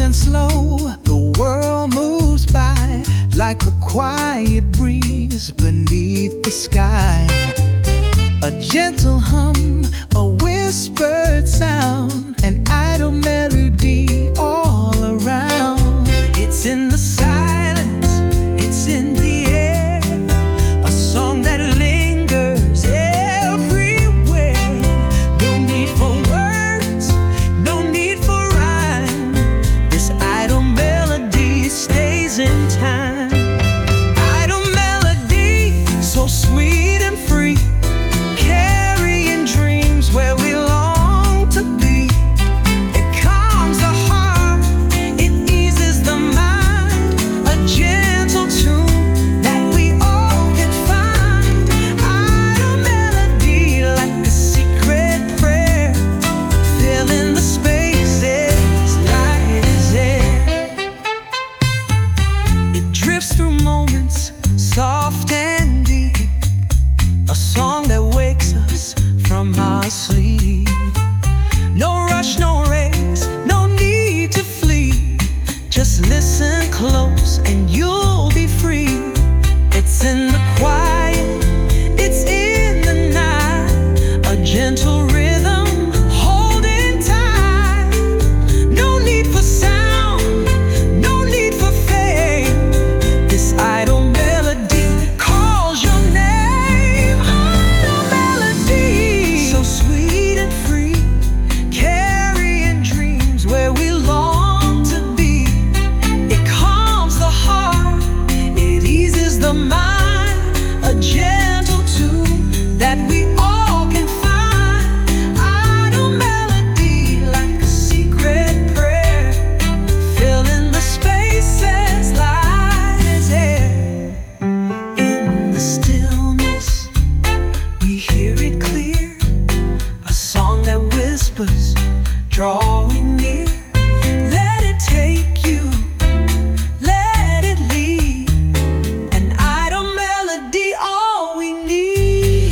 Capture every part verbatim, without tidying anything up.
and slow, the world moves by like a quiet breeze beneath the sky. A gentle hum, a whispered sound, an idle melody all around. It's in the silence, it's in the air, a song that lingers everywhere. No need for words, no need for rhyme. This idle melody stays in time. Idle melody, so sweet and free, carrying dreams where we long to be. It calms the heart, it eases the mind, a gentle tune that we all can find. Idle melody, like a secret prayer, filling the spaces, light is air. It drifts through moments, soft and deep, a song that wakes us from our sleep. No rush, no race, no need to flee. Just listen close and you'll be free. It's in the quiet, it's in the night, a gentle rhythm holding tight. No need for sound, no need for fame. This idle melody calls your name. Idle melody, so sweet and free, carrying dreams where we long to be. It calms the heart, it eases the mind, a gentle tune that we all can find. Idle melody, like a secret prayer, filling the spaces, light as air. In the stillness, we hear it clear, a song that whispers, drawing near. Let it take you, let it lead, an idle melody, all we need.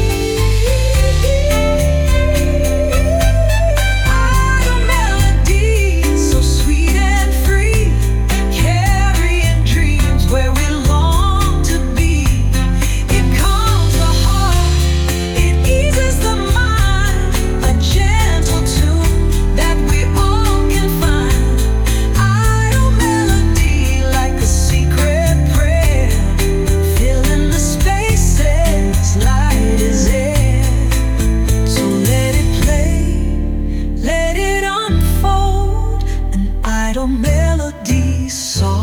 Idle melody, so sweet and free, carrying dreams where we long to be. It calms the heart, it eases the mind, a gentle tune that we all can find. Idle melody, like a secret prayer, filling the spaces, light is air. So let it play, let it unfold, an idle melody, soft